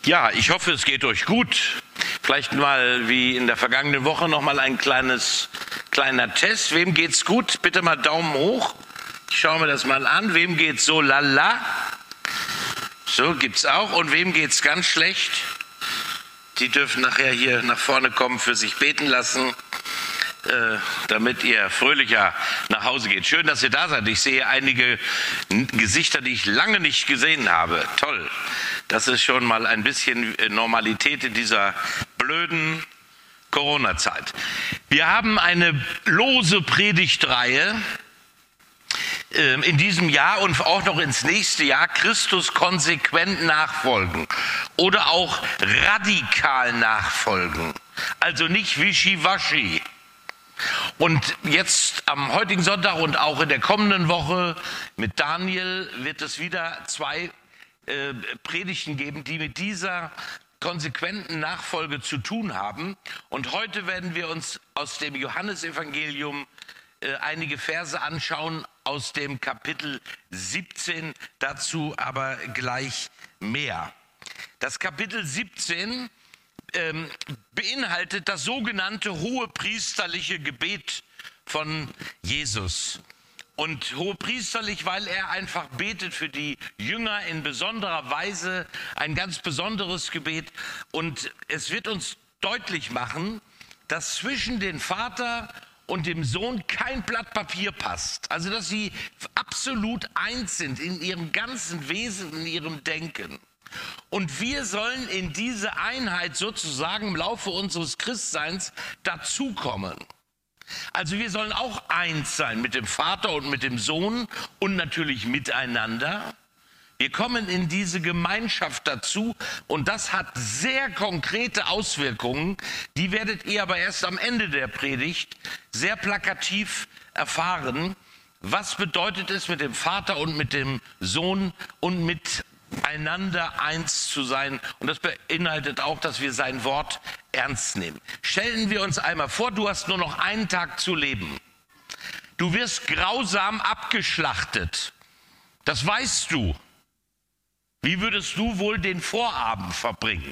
Ja, ich hoffe, es geht euch gut. Vielleicht mal wie in der vergangenen Woche noch mal ein kleiner Test. Wem geht's gut? Bitte mal Daumen hoch. Ich schaue mir das mal an. Wem geht's so lala? So, gibt's auch. Und wem geht's ganz schlecht? Die dürfen nachher hier nach vorne kommen, für sich beten lassen, damit ihr fröhlicher nach Hause geht. Schön, dass ihr da seid. Ich sehe einige Gesichter, die ich lange nicht gesehen habe. Toll. Das ist schon mal ein bisschen Normalität in dieser blöden Corona-Zeit. Wir haben eine lose Predigtreihe in diesem Jahr und auch noch ins nächste Jahr, Christus konsequent nachfolgen oder auch radikal nachfolgen. Also nicht wischiwaschi. Und jetzt am heutigen Sonntag und auch in der kommenden Woche mit Daniel wird es wieder zwei Predigten geben, die mit dieser konsequenten Nachfolge zu tun haben. Und heute werden wir uns aus dem Johannesevangelium einige Verse anschauen aus dem Kapitel 17, dazu aber gleich mehr. Das Kapitel 17 beinhaltet das sogenannte hohepriesterliche Gebet von Jesus. Und hohepriesterlich, weil er einfach betet für die Jünger in besonderer Weise, ein ganz besonderes Gebet. Und es wird uns deutlich machen, dass zwischen dem Vater und dem Sohn kein Blatt Papier passt. Also dass sie absolut eins sind in ihrem ganzen Wesen, in ihrem Denken. Und wir sollen in diese Einheit sozusagen im Laufe unseres Christseins dazukommen. Also wir sollen auch eins sein mit dem Vater und mit dem Sohn und natürlich miteinander. Wir kommen in diese Gemeinschaft dazu und das hat sehr konkrete Auswirkungen. Die werdet ihr aber erst am Ende der Predigt sehr plakativ erfahren. Was bedeutet es, mit dem Vater und mit dem Sohn und miteinander eins zu sein? Und das beinhaltet auch, dass wir sein Wort ernst nehmen. Stellen wir uns einmal vor, du hast nur noch einen Tag zu leben. Du wirst grausam abgeschlachtet. Das weißt du. Wie würdest du wohl den Vorabend verbringen?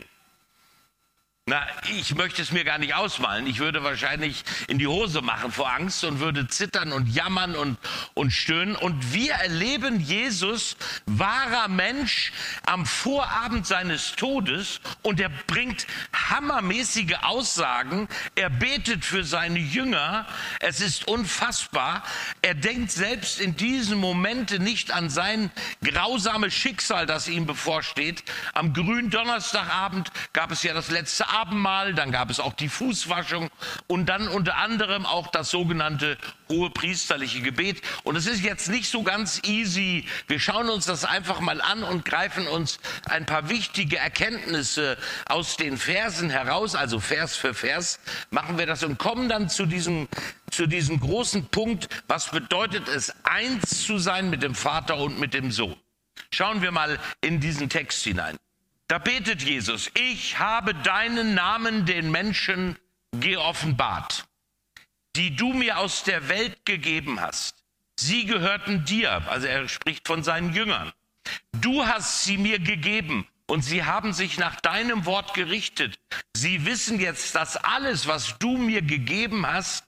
Na, ich möchte es mir gar nicht ausmalen. Ich würde wahrscheinlich in die Hose machen vor Angst und würde zittern und jammern und stöhnen. Und wir erleben Jesus, wahrer Mensch, am Vorabend seines Todes. Und er bringt hammermäßige Aussagen. Er betet für seine Jünger. Es ist unfassbar. Er denkt selbst in diesen Momenten nicht an sein grausames Schicksal, das ihm bevorsteht. Am Gründonnerstagabend gab es ja das letzte Abendmahl, dann gab es auch die Fußwaschung und dann unter anderem auch das sogenannte hohepriesterliche Gebet. Und es ist jetzt nicht so ganz easy. Wir schauen uns das einfach mal an und greifen uns ein paar wichtige Erkenntnisse aus den Versen heraus, also Vers für Vers machen wir das und kommen dann zu diesem großen Punkt, was bedeutet es, eins zu sein mit dem Vater und mit dem Sohn. Schauen wir mal in diesen Text hinein. Da betet Jesus, ich habe deinen Namen den Menschen geoffenbart, die du mir aus der Welt gegeben hast. Sie gehörten dir, also er spricht von seinen Jüngern. Du hast sie mir gegeben und sie haben sich nach deinem Wort gerichtet. Sie wissen jetzt, dass alles, was du mir gegeben hast,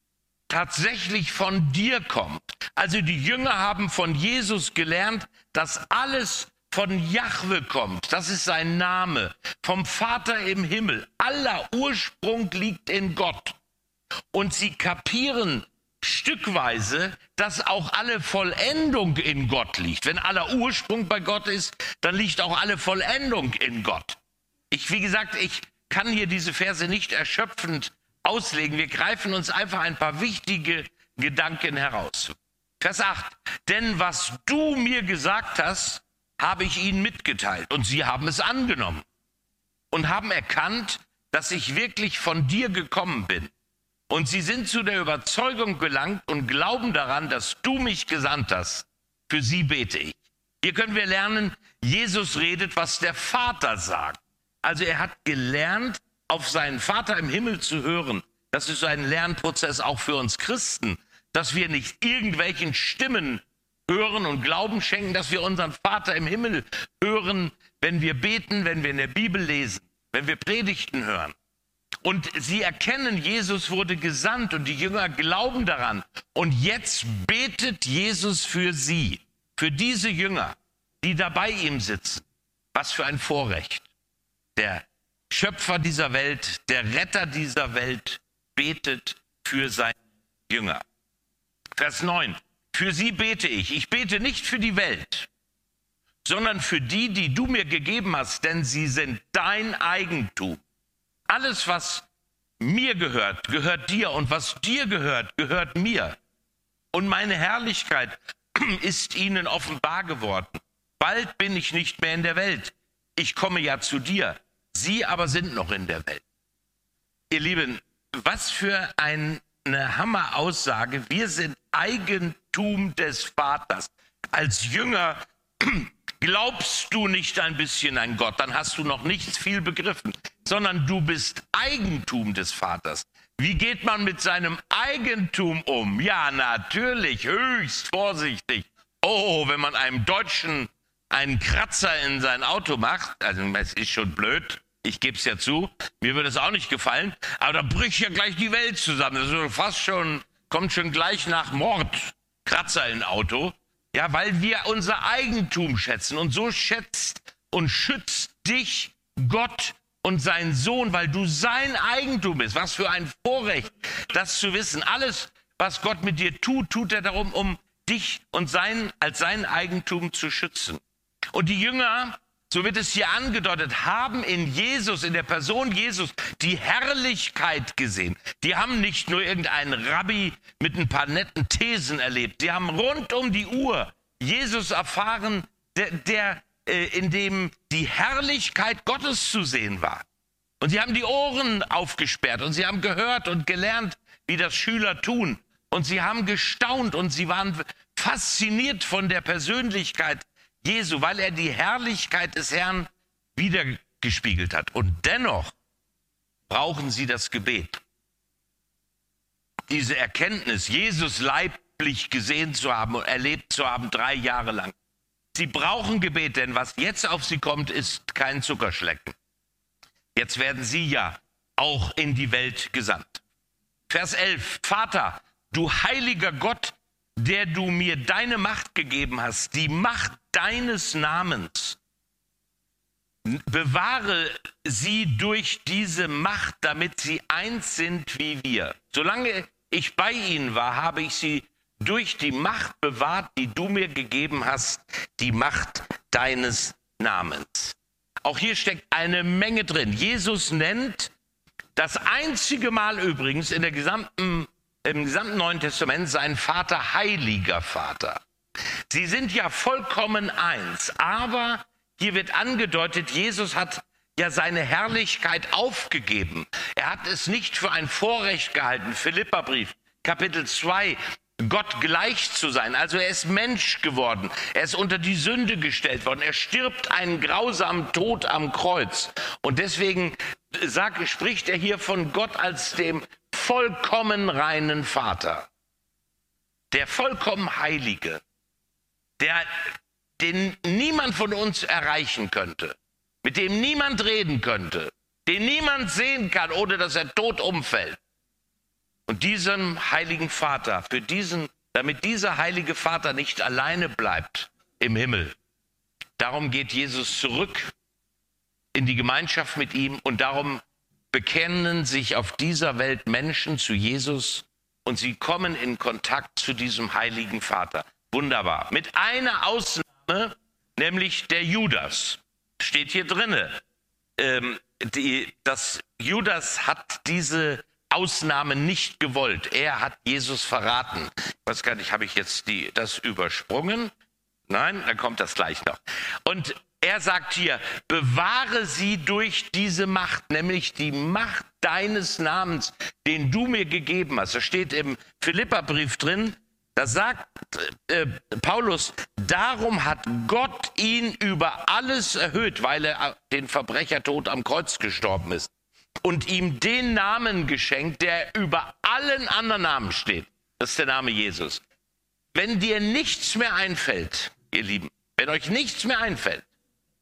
tatsächlich von dir kommt. Also die Jünger haben von Jesus gelernt, dass alles von Jahwe kommt, das ist sein Name, vom Vater im Himmel. Aller Ursprung liegt in Gott. Und sie kapieren stückweise, dass auch alle Vollendung in Gott liegt. Wenn aller Ursprung bei Gott ist, dann liegt auch alle Vollendung in Gott. Wie gesagt, ich kann hier diese Verse nicht erschöpfend auslegen. Wir greifen uns einfach ein paar wichtige Gedanken heraus. Vers 8. Denn was du mir gesagt hast, habe ich ihnen mitgeteilt. Und sie haben es angenommen und haben erkannt, dass ich wirklich von dir gekommen bin. Und sie sind zu der Überzeugung gelangt und glauben daran, dass du mich gesandt hast. Für sie bete ich. Hier können wir lernen, Jesus redet, was der Vater sagt. Also er hat gelernt, auf seinen Vater im Himmel zu hören. Das ist ein Lernprozess auch für uns Christen, dass wir nicht irgendwelchen Stimmen hören und Glauben schenken, dass wir unseren Vater im Himmel hören, wenn wir beten, wenn wir in der Bibel lesen, wenn wir Predigten hören. Und sie erkennen, Jesus wurde gesandt und die Jünger glauben daran. Und jetzt betet Jesus für sie, für diese Jünger, die da bei ihm sitzen. Was für ein Vorrecht. Der Schöpfer dieser Welt, der Retter dieser Welt betet für seine Jünger. Vers 9. Für sie bete ich. Ich bete nicht für die Welt, sondern für die, die du mir gegeben hast, denn sie sind dein Eigentum. Alles, was mir gehört, gehört dir, und was dir gehört, gehört mir. Und meine Herrlichkeit ist ihnen offenbar geworden. Bald bin ich nicht mehr in der Welt. Ich komme ja zu dir. Sie aber sind noch in der Welt. Ihr Lieben, was für eine Hammeraussage. Wir sind Eigentum des Vaters. Als Jünger glaubst du nicht ein bisschen an Gott, dann hast du noch nichts viel begriffen, sondern du bist Eigentum des Vaters. Wie geht man mit seinem Eigentum um? Ja, natürlich, höchst vorsichtig. Oh, wenn man einem Deutschen einen Kratzer in sein Auto macht, also es ist schon blöd, ich gebe es ja zu, mir würde es auch nicht gefallen, aber da bricht ja gleich die Welt zusammen. Das ist fast schon, kommt schon gleich nach Mord, Kratzer im Auto. Ja, weil wir unser Eigentum schätzen. Und so schätzt und schützt dich Gott und sein Sohn, weil du sein Eigentum bist. Was für ein Vorrecht, das zu wissen. Alles, was Gott mit dir tut, tut er darum, um dich und als sein Eigentum zu schützen. Und die Jünger, so wird es hier angedeutet, haben in Jesus, in der Person Jesus, die Herrlichkeit gesehen. Die haben nicht nur irgendeinen Rabbi mit ein paar netten Thesen erlebt. Die haben rund um die Uhr Jesus erfahren, in dem die Herrlichkeit Gottes zu sehen war. Und sie haben die Ohren aufgesperrt und sie haben gehört und gelernt, wie das Schüler tun. Und sie haben gestaunt und sie waren fasziniert von der Persönlichkeit Jesu, weil er die Herrlichkeit des Herrn wiedergespiegelt hat. Und dennoch brauchen sie das Gebet. Diese Erkenntnis, Jesus leiblich gesehen zu haben und erlebt zu haben 3 Jahre lang. Sie brauchen Gebet, denn was jetzt auf sie kommt, ist kein Zuckerschlecken. Jetzt werden sie ja auch in die Welt gesandt. Vers 11. Vater, du heiliger Gott, der du mir deine Macht gegeben hast, die Macht deines Namens, bewahre sie durch diese Macht, damit sie eins sind wie wir. Solange ich bei ihnen war, habe ich sie durch die Macht bewahrt, die du mir gegeben hast, die Macht deines Namens. Auch hier steckt eine Menge drin. Jesus nennt das einzige Mal übrigens im gesamten Neuen Testament seinen Vater heiliger Vater. Sie sind ja vollkommen eins, aber hier wird angedeutet, Jesus hat ja seine Herrlichkeit aufgegeben. Er hat es nicht für ein Vorrecht gehalten. Philipperbrief, Kapitel 2, Gott gleich zu sein. Also er ist Mensch geworden. Er ist unter die Sünde gestellt worden. Er stirbt einen grausamen Tod am Kreuz. Und deswegen spricht er hier von Gott als dem vollkommen reinen Vater. Der vollkommen Heilige, den niemand von uns erreichen könnte, mit dem niemand reden könnte, den niemand sehen kann, ohne dass er tot umfällt. Und diesem heiligen Vater, damit dieser heilige Vater nicht alleine bleibt im Himmel, darum geht Jesus zurück in die Gemeinschaft mit ihm und darum bekennen sich auf dieser Welt Menschen zu Jesus und sie kommen in Kontakt zu diesem heiligen Vater. Wunderbar. Mit einer Ausnahme, nämlich der Judas. Steht hier drinne. Judas hat diese Ausnahme nicht gewollt. Er hat Jesus verraten. Ich weiß gar nicht, habe ich jetzt das übersprungen? Nein, dann kommt das gleich noch. Und er sagt hier, bewahre sie durch diese Macht, nämlich die Macht deines Namens, den du mir gegeben hast. Das steht im Philipperbrief drin. Da sagt Paulus, darum hat Gott ihn über alles erhöht, weil er den Verbrechertod am Kreuz gestorben ist. Und ihm den Namen geschenkt, der über allen anderen Namen steht. Das ist der Name Jesus. Wenn dir nichts mehr einfällt, ihr Lieben, wenn euch nichts mehr einfällt,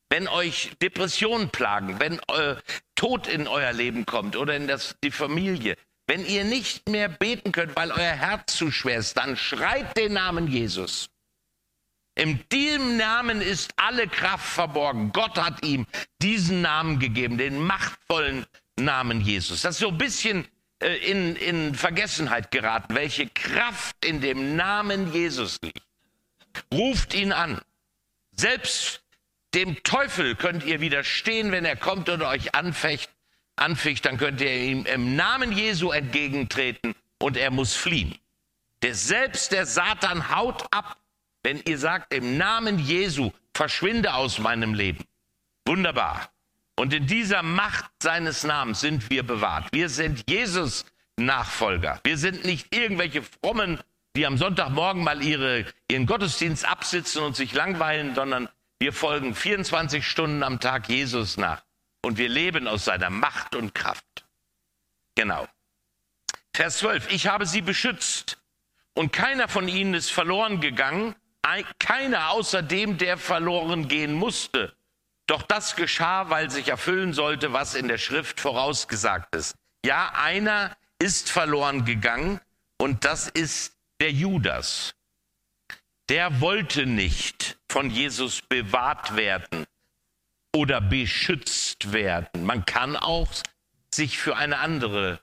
wenn euch Depressionen plagen, wenn Tod in euer Leben kommt oder in die Familie, wenn ihr nicht mehr beten könnt, weil euer Herz zu schwer ist, dann schreit den Namen Jesus. In diesem Namen ist alle Kraft verborgen. Gott hat ihm diesen Namen gegeben, den machtvollen Namen Jesus. Das ist so ein bisschen in Vergessenheit geraten, welche Kraft in dem Namen Jesus liegt. Ruft ihn an. Selbst dem Teufel könnt ihr widerstehen, wenn er kommt und euch anficht, dann könnt ihr ihm im Namen Jesu entgegentreten und er muss fliehen. Selbst der Satan haut ab, wenn ihr sagt, im Namen Jesu, verschwinde aus meinem Leben. Wunderbar. Und in dieser Macht seines Namens sind wir bewahrt. Wir sind Jesus Nachfolger. Wir sind nicht irgendwelche Frommen, die am Sonntagmorgen mal ihren Gottesdienst absitzen und sich langweilen, sondern wir folgen 24 Stunden am Tag Jesus nach. Und wir leben aus seiner Macht und Kraft. Genau. Vers 12. Ich habe sie beschützt und keiner von ihnen ist verloren gegangen. Keiner außer dem, der verloren gehen musste. Doch das geschah, weil sich erfüllen sollte, was in der Schrift vorausgesagt ist. Ja, einer ist verloren gegangen und das ist der Judas. Der wollte nicht von Jesus bewahrt werden oder beschützt werden. Man kann auch sich für einen anderen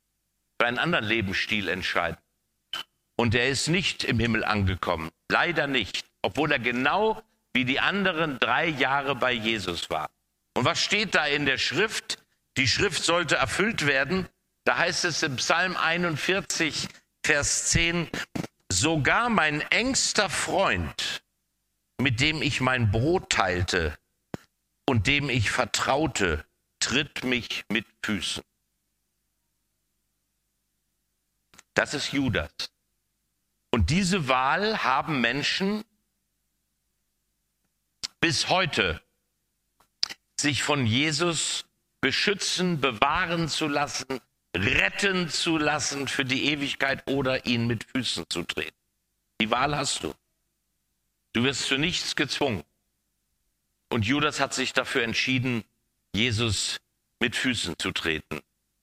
Lebensstil entscheiden. Und er ist nicht im Himmel angekommen. Leider nicht. Obwohl er genau wie die anderen 3 Jahre bei Jesus war. Und was steht da in der Schrift? Die Schrift sollte erfüllt werden. Da heißt es im Psalm 41, Vers 10, sogar mein engster Freund, mit dem ich mein Brot teilte und dem ich vertraute, tritt mich mit Füßen. Das ist Judas. Und diese Wahl haben Menschen bis heute, sich von Jesus beschützen, bewahren zu lassen, retten zu lassen für die Ewigkeit oder ihn mit Füßen zu treten. Die Wahl hast du. Du wirst zu nichts gezwungen. Und Judas hat sich dafür entschieden, Jesus mit Füßen zu treten.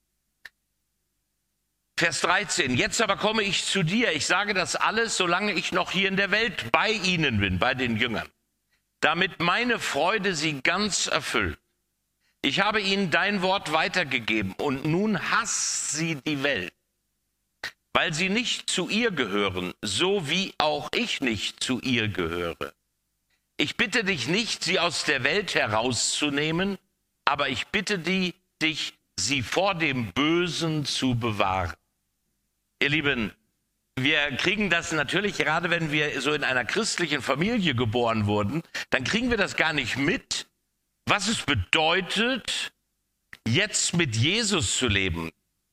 Vers 13, jetzt aber komme ich zu dir. Ich sage das alles, solange ich noch hier in der Welt bei ihnen bin, bei den Jüngern, damit meine Freude sie ganz erfüllt. Ich habe ihnen dein Wort weitergegeben und nun hasst sie die Welt, weil sie nicht zu ihr gehören, so wie auch ich nicht zu ihr gehöre. Ich bitte dich nicht, sie aus der Welt herauszunehmen, aber ich bitte dich, sie vor dem Bösen zu bewahren. Ihr Lieben, wir kriegen das natürlich, gerade wenn wir so in einer christlichen Familie geboren wurden, dann kriegen wir das gar nicht mit, was es bedeutet, jetzt mit Jesus zu leben.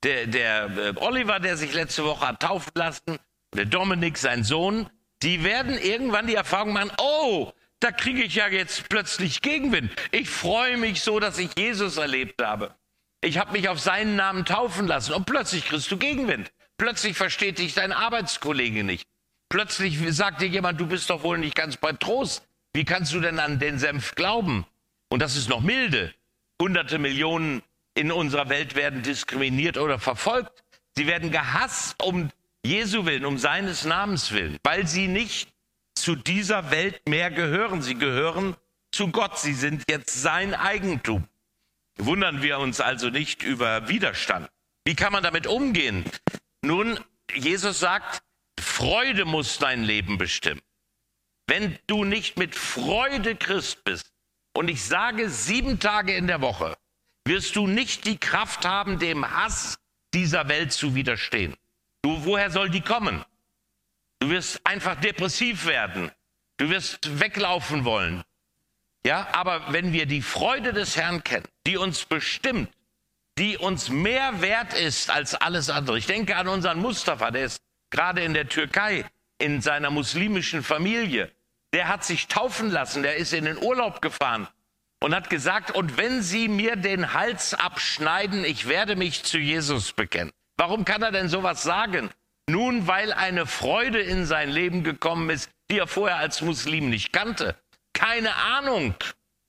Der Oliver, der sich letzte Woche hat taufen lassen, der Dominik, sein Sohn, die werden irgendwann die Erfahrung machen, oh, da kriege ich ja jetzt plötzlich Gegenwind. Ich freue mich so, dass ich Jesus erlebt habe. Ich habe mich auf seinen Namen taufen lassen und plötzlich kriegst du Gegenwind. Plötzlich versteht dich dein Arbeitskollege nicht. Plötzlich sagt dir jemand, du bist doch wohl nicht ganz bei Trost. Wie kannst du denn an den Senf glauben? Und das ist noch milde. Hunderte Millionen in unserer Welt werden diskriminiert oder verfolgt. Sie werden gehasst um Jesu willen, um seines Namens willen, weil sie nicht zu dieser Welt mehr gehören. Sie gehören zu Gott. Sie sind jetzt sein Eigentum. Wundern wir uns also nicht über Widerstand. Wie kann man damit umgehen? Nun, Jesus sagt, Freude muss dein Leben bestimmen. Wenn du nicht mit Freude Christ bist, und ich sage 7 Tage in der Woche, wirst du nicht die Kraft haben, dem Hass dieser Welt zu widerstehen. Woher soll die kommen? Du wirst einfach depressiv werden. Du wirst weglaufen wollen. Ja, aber wenn wir die Freude des Herrn kennen, die uns bestimmt, die uns mehr wert ist als alles andere. Ich denke an unseren Mustafa, der ist gerade in der Türkei, in seiner muslimischen Familie. Der hat sich taufen lassen, der ist in den Urlaub gefahren und hat gesagt, und wenn sie mir den Hals abschneiden, ich werde mich zu Jesus bekennen. Warum kann er denn sowas sagen? Nun, weil eine Freude in sein Leben gekommen ist, die er vorher als Muslim nicht kannte. Keine Ahnung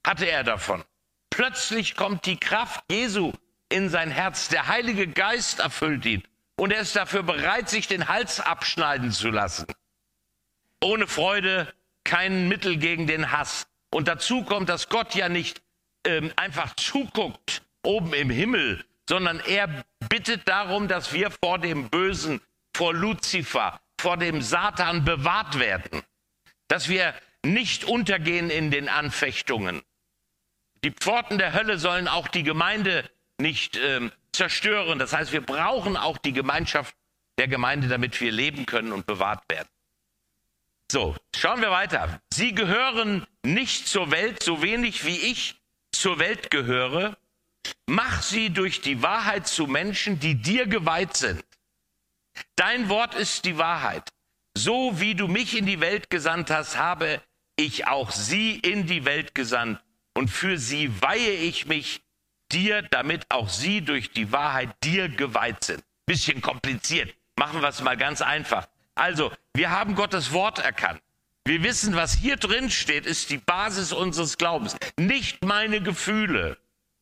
hatte er davon. Plötzlich kommt die Kraft Jesu in sein Herz. Der Heilige Geist erfüllt ihn. Und er ist dafür bereit, sich den Hals abschneiden zu lassen. Ohne Freude kein Mittel gegen den Hass. Und dazu kommt, dass Gott ja nicht einfach zuguckt oben im Himmel, sondern er bittet darum, dass wir vor dem Bösen, vor Luzifer, vor dem Satan bewahrt werden. Dass wir nicht untergehen in den Anfechtungen. Die Pforten der Hölle sollen auch die Gemeinde nicht zerstören. Das heißt, wir brauchen auch die Gemeinschaft der Gemeinde, damit wir leben können und bewahrt werden. So, schauen wir weiter. Sie gehören nicht zur Welt, so wenig wie ich zur Welt gehöre. Mach sie durch die Wahrheit zu Menschen, die dir geweiht sind. Dein Wort ist die Wahrheit. So wie du mich in die Welt gesandt hast, habe ich auch sie in die Welt gesandt. Und für sie weihe ich mich dir, damit auch sie durch die Wahrheit dir geweiht sind. Bisschen kompliziert. Machen wir es mal ganz einfach. Also, wir haben Gottes Wort erkannt. Wir wissen, was hier drin steht, ist die Basis unseres Glaubens. Nicht meine Gefühle.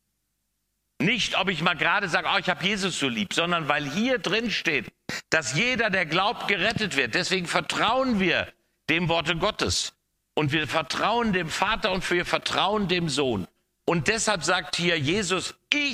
Nicht, ob ich mal gerade sage, oh, ich habe Jesus so lieb, sondern weil hier drin steht, dass jeder, der glaubt, gerettet wird. Deswegen vertrauen wir dem Worte Gottes. Und wir vertrauen dem Vater und wir vertrauen dem Sohn. Und deshalb sagt hier Jesus,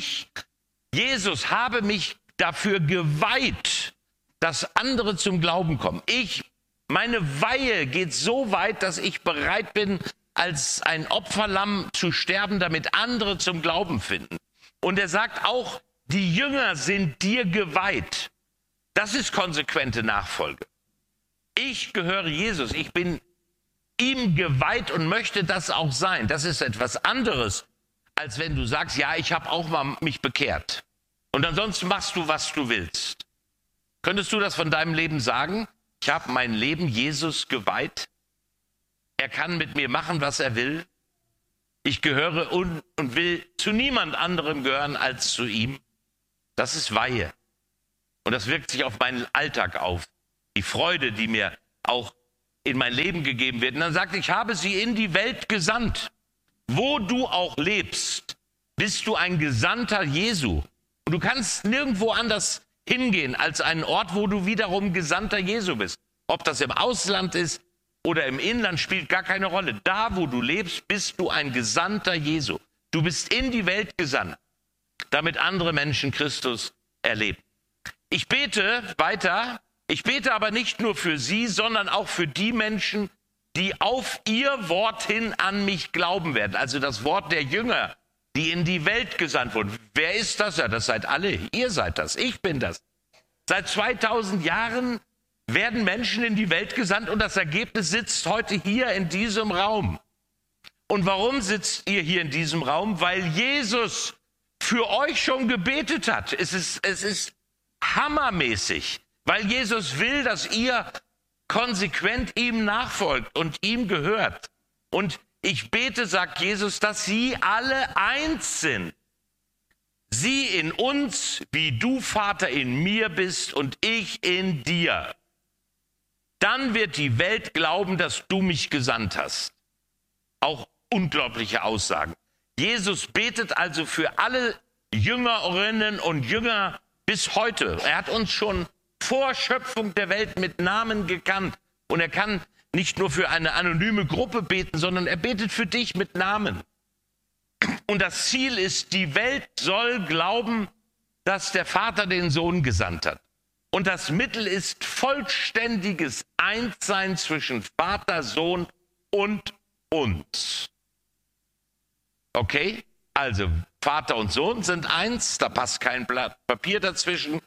Jesus, habe mich dafür geweiht, dass andere zum Glauben kommen. Meine Weihe geht so weit, dass ich bereit bin, als ein Opferlamm zu sterben, damit andere zum Glauben finden. Und er sagt auch, die Jünger sind dir geweiht. Das ist konsequente Nachfolge. Ich gehöre Jesus, ich bin ihm geweiht und möchte das auch sein. Das ist etwas anderes, als wenn du sagst, ja, ich habe auch mal mich bekehrt. Und ansonsten machst du, was du willst. Könntest du das von deinem Leben sagen? Ich habe mein Leben Jesus geweiht. Er kann mit mir machen, was er will. Ich gehöre und will zu niemand anderem gehören als zu ihm. Das ist Weihe. Und das wirkt sich auf meinen Alltag auf. Die Freude, die mir auch in mein Leben gegeben wird. Und dann sagt, ich habe sie in die Welt gesandt. Wo du auch lebst, bist du ein Gesandter Jesu. Und du kannst nirgendwo anders hingehen als einen Ort, wo du wiederum Gesandter Jesu bist. Ob das im Ausland ist oder im Inland, spielt gar keine Rolle. Da, wo du lebst, bist du ein Gesandter Jesu. Du bist in die Welt gesandt, damit andere Menschen Christus erleben. Ich bete weiter. Ich bete aber nicht nur für sie, sondern auch für die Menschen, die auf ihr Wort hin an mich glauben werden. Also das Wort der Jünger, die in die Welt gesandt wurden. Wer ist das? Ja, das seid alle. Ihr seid das. Ich bin das. Seit 2000 Jahren werden Menschen in die Welt gesandt und das Ergebnis sitzt heute hier in diesem Raum. Und warum sitzt ihr hier in diesem Raum? Weil Jesus für euch schon gebetet hat. Es ist hammermäßig. Weil Jesus will, dass ihr konsequent ihm nachfolgt und ihm gehört. Und ich bete, sagt Jesus, dass sie alle eins sind. Sie in uns, wie du, Vater, in mir bist und ich in dir. Dann wird die Welt glauben, dass du mich gesandt hast. Auch unglaubliche Aussagen. Jesus betet also für alle Jüngerinnen und Jünger bis heute. Er hat uns schon vor Schöpfung der Welt mit Namen gekannt. Und er kann nicht nur für eine anonyme Gruppe beten, sondern er betet für dich mit Namen. Und das Ziel ist, die Welt soll glauben, dass der Vater den Sohn gesandt hat. Und das Mittel ist vollständiges Einssein zwischen Vater, Sohn und uns. Okay? Also Vater und Sohn sind eins, da passt kein Blatt Papier dazwischen.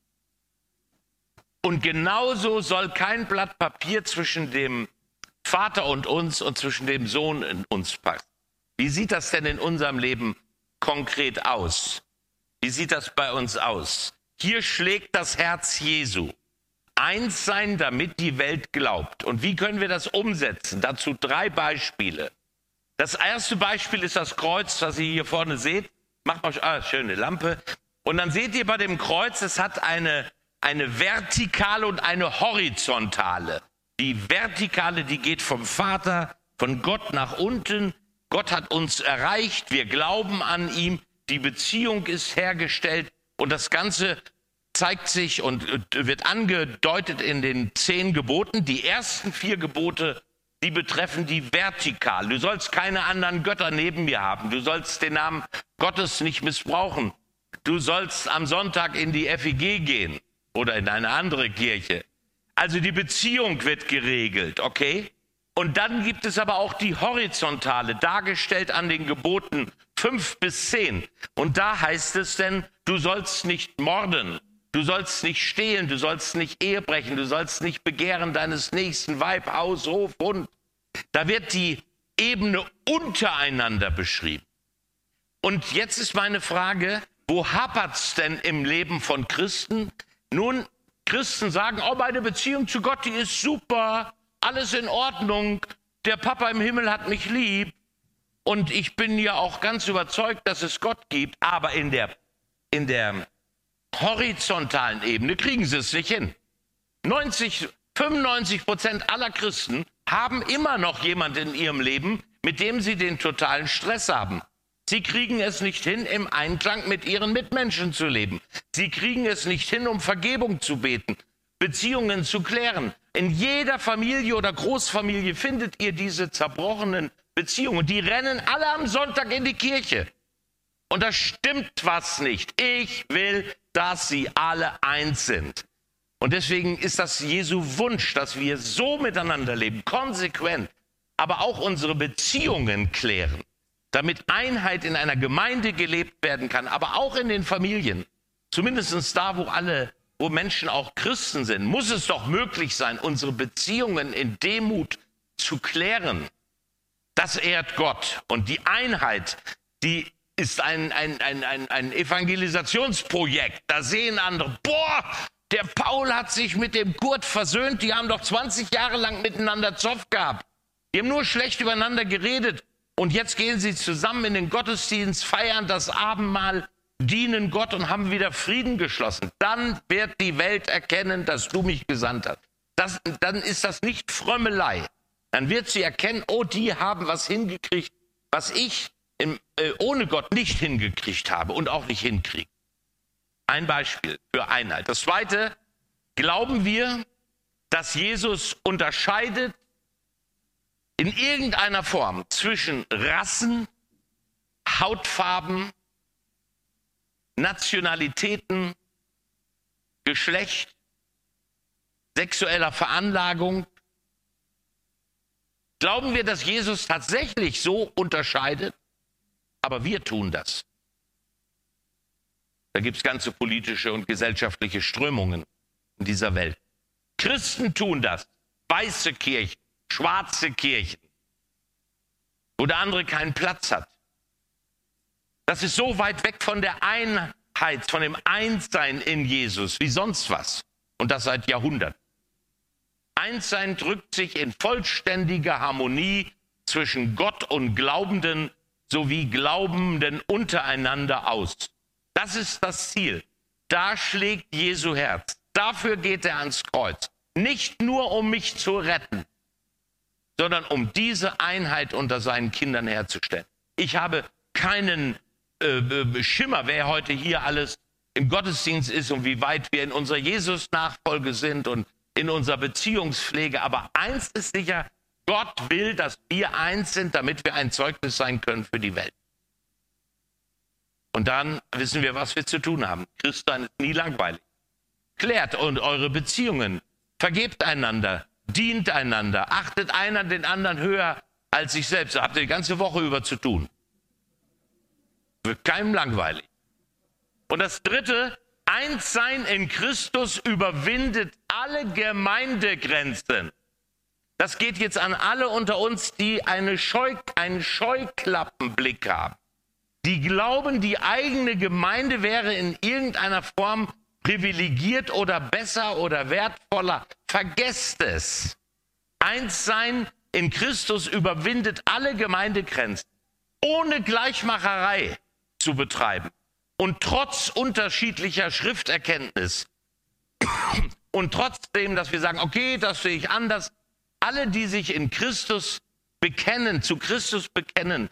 Und genauso soll kein Blatt Papier zwischen dem Vater und uns und zwischen dem Sohn in uns passen. Wie sieht das denn in unserem Leben konkret aus? Wie sieht das bei uns aus? Hier schlägt das Herz Jesu. Eins sein, damit die Welt glaubt. Und wie können wir das umsetzen? Dazu 3 Beispiele. Das erste Beispiel ist das Kreuz, das ihr hier vorne seht. Macht mal schöne Lampe. Und dann seht ihr bei dem Kreuz, es hat eine vertikale und eine horizontale. Die vertikale, die geht vom Vater, von Gott nach unten. Gott hat uns erreicht, wir glauben an ihn, die Beziehung ist hergestellt und das Ganze zeigt sich und wird angedeutet in den 10 Geboten. Die ersten 4 Gebote, die betreffen die vertikal. Du sollst keine anderen Götter neben mir haben. Du sollst den Namen Gottes nicht missbrauchen. Du sollst am Sonntag in die FEG gehen oder in eine andere Kirche. Also die Beziehung wird geregelt, okay? Und dann gibt es aber auch die horizontale, dargestellt an den Geboten 5 bis 10. Und da heißt es denn, du sollst nicht morden, du sollst nicht stehlen, du sollst nicht Ehe brechen, du sollst nicht begehren deines nächsten Weib, Haus, Hof, Hund. Da wird die Ebene untereinander beschrieben. Und jetzt ist meine Frage, wo hapert's denn im Leben von Christen? Nun, Christen sagen, oh, meine Beziehung zu Gott, die ist super, alles in Ordnung, der Papa im Himmel hat mich lieb und ich bin ja auch ganz überzeugt, dass es Gott gibt, aber in der horizontalen Ebene kriegen sie es nicht hin. 95% aller Christen haben immer noch jemanden in ihrem Leben, mit dem sie den totalen Stress haben. Sie kriegen es nicht hin, im Einklang mit ihren Mitmenschen zu leben. Sie kriegen es nicht hin, um Vergebung zu beten, Beziehungen zu klären. In jeder Familie oder Großfamilie findet ihr diese zerbrochenen Beziehungen. Die rennen alle am Sonntag in die Kirche. Und da stimmt was nicht. Ich will, dass sie alle eins sind. Und deswegen ist das Jesu Wunsch, dass wir so miteinander leben, konsequent, aber auch unsere Beziehungen klären, damit Einheit in einer Gemeinde gelebt werden kann, aber auch in den Familien. Zumindest da, wo Menschen auch Christen sind, muss es doch möglich sein, unsere Beziehungen in Demut zu klären. Das ehrt Gott. Und die Einheit, die ist ein Evangelisationsprojekt. Da sehen andere, boah, der Paul hat sich mit dem Kurt versöhnt, die haben doch 20 Jahre lang miteinander Zoff gehabt. Die haben nur schlecht übereinander geredet. Und jetzt gehen sie zusammen in den Gottesdienst, feiern das Abendmahl, dienen Gott und haben wieder Frieden geschlossen. Dann wird die Welt erkennen, dass du mich gesandt hast. Dann ist das nicht Frömmelei. Dann wird sie erkennen, oh, die haben was hingekriegt, was ich ohne Gott nicht hingekriegt habe und auch nicht hinkriege. Ein Beispiel für Einheit. Das Zweite, glauben wir, dass Jesus unterscheidet in irgendeiner Form zwischen Rassen, Hautfarben, Nationalitäten, Geschlecht, sexueller Veranlagung? Glauben wir, dass Jesus tatsächlich so unterscheidet? Aber wir tun das. Da gibt es ganze politische und gesellschaftliche Strömungen in dieser Welt. Christen tun das. Weiße Kirchen, schwarze Kirchen, wo der andere keinen Platz hat. Das ist so weit weg von der Einheit, von dem Einssein in Jesus wie sonst was. Und das seit Jahrhunderten. Einssein drückt sich in vollständiger Harmonie zwischen Gott und Glaubenden sowie Glaubenden untereinander aus. Das ist das Ziel. Da schlägt Jesu Herz. Dafür geht er ans Kreuz. Nicht nur, um mich zu retten, sondern um diese Einheit unter seinen Kindern herzustellen. Ich habe keinen Schimmer, wer heute hier alles im Gottesdienst ist und wie weit wir in unserer Jesus-Nachfolge sind und in unserer Beziehungspflege. Aber eins ist sicher, Gott will, dass wir eins sind, damit wir ein Zeugnis sein können für die Welt. Und dann wissen wir, was wir zu tun haben. Christsein ist nie langweilig. Klärt und eure Beziehungen, vergebt einander, dient einander, achtet einer den anderen höher als sich selbst. Da habt ihr die ganze Woche über zu tun. Wird keinem langweilig. Und das Dritte, Einssein in Christus überwindet alle Gemeindegrenzen. Das geht jetzt an alle unter uns, die einen Scheuklappenblick haben. Die glauben, die eigene Gemeinde wäre in irgendeiner Form privilegiert oder besser oder wertvoller. Vergesst es. Einssein in Christus überwindet alle Gemeindegrenzen, ohne Gleichmacherei zu betreiben und trotz unterschiedlicher Schrifterkenntnis und trotzdem, dass wir sagen, okay, das sehe ich anders. Alle, die sich in Christus bekennen, zu Christus bekennen,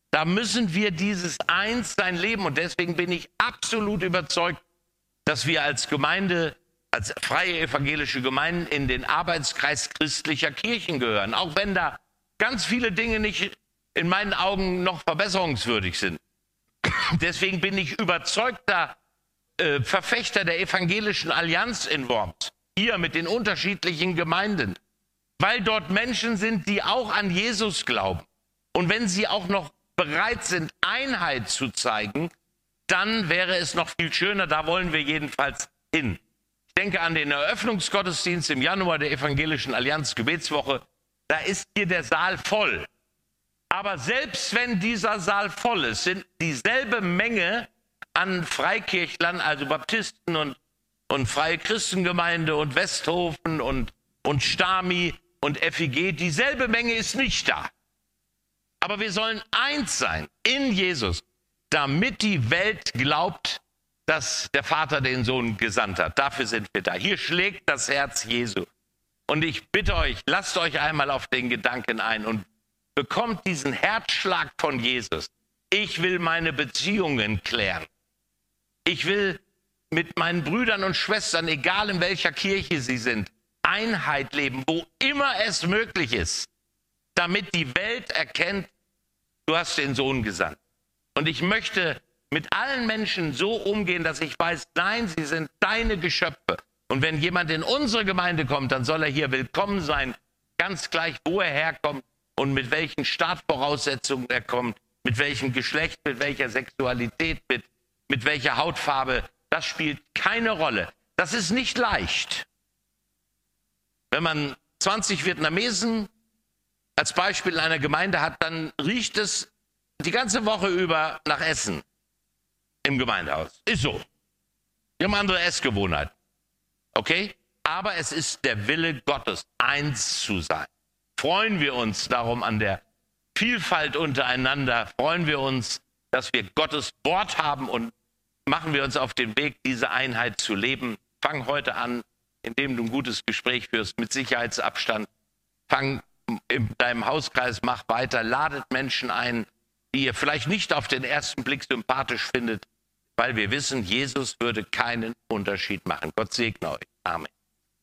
Da müssen wir dieses Einssein leben. Und deswegen bin ich absolut überzeugt, dass wir als Gemeinde, als freie evangelische Gemeinden in den Arbeitskreis christlicher Kirchen gehören. Auch wenn da ganz viele Dinge nicht in meinen Augen noch verbesserungswürdig sind. Deswegen bin ich überzeugter Verfechter der evangelischen Allianz in Worms. Hier mit den unterschiedlichen Gemeinden. Weil dort Menschen sind, die auch an Jesus glauben. Und wenn sie auch noch bereit sind, Einheit zu zeigen, dann wäre es noch viel schöner. Da wollen wir jedenfalls hin. Ich denke an den Eröffnungsgottesdienst im Januar der Evangelischen Allianz Gebetswoche. Da ist hier der Saal voll. Aber selbst wenn dieser Saal voll ist, sind dieselbe Menge an Freikirchlern, also Baptisten und Freie Christengemeinde und Westhofen und Stami und FIG, dieselbe Menge ist nicht da. Aber wir sollen eins sein in Jesus, damit die Welt glaubt, dass der Vater den Sohn gesandt hat. Dafür sind wir da. Hier schlägt das Herz Jesu. Und ich bitte euch, lasst euch einmal auf den Gedanken ein und bekommt diesen Herzschlag von Jesus. Ich will meine Beziehungen klären. Ich will mit meinen Brüdern und Schwestern, egal in welcher Kirche sie sind, Einheit leben, wo immer es möglich ist, damit die Welt erkennt, du hast den Sohn gesandt. Und ich möchte mit allen Menschen so umgehen, dass ich weiß, nein, sie sind deine Geschöpfe. Und wenn jemand in unsere Gemeinde kommt, dann soll er hier willkommen sein, ganz gleich, wo er herkommt und mit welchen Startvoraussetzungen er kommt, mit welchem Geschlecht, mit welcher Sexualität, mit welcher Hautfarbe. Das spielt keine Rolle. Das ist nicht leicht. Wenn man 20 Vietnamesen als Beispiel in einer Gemeinde hat, dann riecht es die ganze Woche über nach Essen im Gemeindehaus. Ist so. Wir haben andere Essgewohnheiten. Okay? Aber es ist der Wille Gottes, eins zu sein. Freuen wir uns darum an der Vielfalt untereinander, freuen wir uns, dass wir Gottes Wort haben und machen wir uns auf den Weg, diese Einheit zu leben. Fang heute an, indem du ein gutes Gespräch führst, mit Sicherheitsabstand. Fang in deinem Hauskreis, mach weiter, ladet Menschen ein, die ihr vielleicht nicht auf den ersten Blick sympathisch findet, weil wir wissen, Jesus würde keinen Unterschied machen. Gott segne euch. Amen.